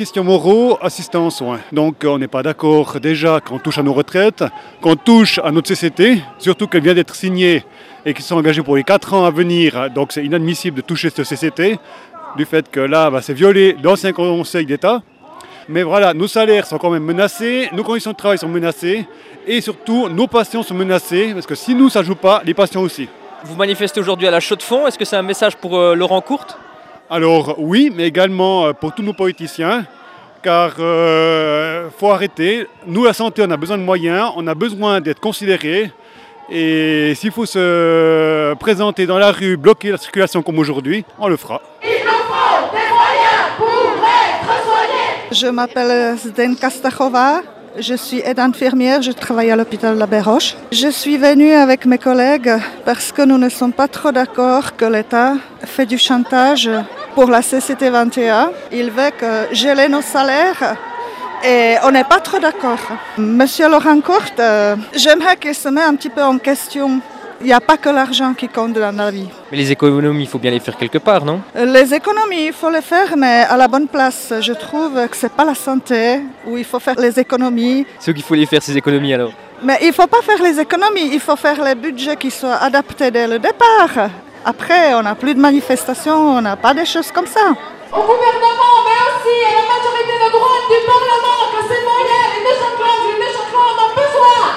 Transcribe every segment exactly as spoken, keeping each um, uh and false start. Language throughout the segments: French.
Christian Moreau, assistant en soins. Donc on n'est pas d'accord déjà qu'on touche à nos retraites, qu'on touche à notre C C T, surtout qu'elle vient d'être signée et qu'ils sont engagés pour les quatre ans à venir. Donc c'est inadmissible de toucher ce C C T, du fait que là, bah, c'est violer l'ancien Conseil d'État. Mais voilà, nos salaires sont quand même menacés, nos conditions de travail sont menacées et surtout nos patients sont menacés parce que si nous, ça ne joue pas, les patients aussi. Vous manifestez aujourd'hui à la Chaux-de-Fonds, est-ce que c'est un message pour euh, Laurent Courte ? Alors oui, mais également pour tous nos politiciens, car il euh, faut arrêter. Nous, la santé, on a besoin de moyens, on a besoin d'être considérés. Et s'il faut se présenter dans la rue, bloquer la circulation comme aujourd'hui, on le fera. Il nous faut des moyens pour être soignés. Je m'appelle Zdenka Stachova, je suis aide-infirmière, je travaille à l'hôpital La Béroche. Je suis venue avec mes collègues parce que nous ne sommes pas trop d'accord que l'État fait du chantage pour la C C T vingt et un. Il veut que geler nos salaires. Et on n'est pas trop d'accord. Monsieur Laurent Courte, euh, j'aimerais qu'il se mette un petit peu en question. Il n'y a pas que l'argent qui compte dans la vie. Mais les économies, il faut bien les faire quelque part, non ? Les économies, il faut les faire, mais à la bonne place. Je trouve que ce n'est pas la santé où il faut faire les économies. C'est où qu'il faut les faire, ces économies, alors ? Mais il ne faut pas faire les économies, il faut faire les budgets qui soient adaptés dès le départ. Après, on n'a plus de manifestations, on n'a pas des choses comme ça. Au gouvernement, mais aussi à la majorité de droite du Parlement, que ces moyens, les Neuchâteloises, les Neuchâtelois en ont besoin.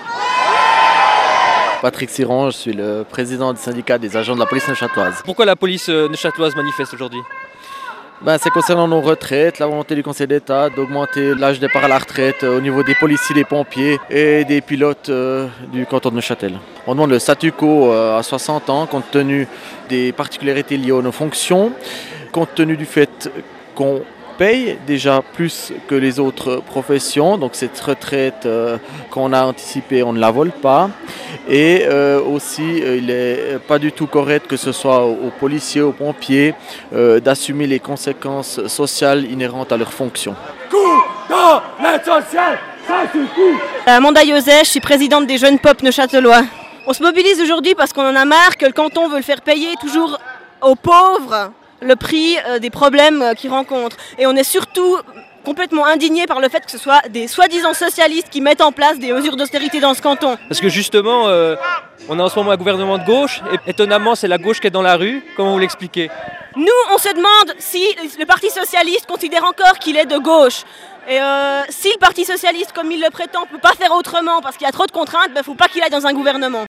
Patrick Siron, je suis le président du syndicat des agents de la police neuchâteloise. Pourquoi la police euh, neuchâteloise manifeste aujourd'hui ? Ben, c'est concernant nos retraites, la volonté du Conseil d'État d'augmenter l'âge de départ à la retraite euh, au niveau des policiers, des pompiers et des pilotes euh, du canton de Neuchâtel. On demande le statu quo euh, à soixante ans compte tenu des particularités liées à nos fonctions, compte tenu du fait qu'on paye déjà plus que les autres professions, donc cette retraite euh, qu'on a anticipée, on ne la vole pas. Et euh, aussi, euh, il n'est pas du tout correct que ce soit aux, aux policiers, aux pompiers, euh, d'assumer les conséquences sociales inhérentes à leurs fonctions. Coup dans l'aide sociale, ça suffit. Amanda Yosef, je suis présidente des jeunes pop neuchâtelois. On se mobilise aujourd'hui parce qu'on en a marre que le canton veut le faire payer toujours aux pauvres le prix euh, des problèmes euh, qu'ils rencontrent. Et on est surtout complètement indigné par le fait que ce soit des soi-disant socialistes qui mettent en place des mesures d'austérité dans ce canton. Parce que justement, euh, on a en ce moment un gouvernement de gauche, et étonnamment c'est la gauche qui est dans la rue. Comment vous l'expliquez ? Nous, on se demande si le Parti socialiste considère encore qu'il est de gauche. Et euh, si le Parti socialiste, comme il le prétend, ne peut pas faire autrement parce qu'il y a trop de contraintes, il ben, ne faut pas qu'il aille dans un gouvernement.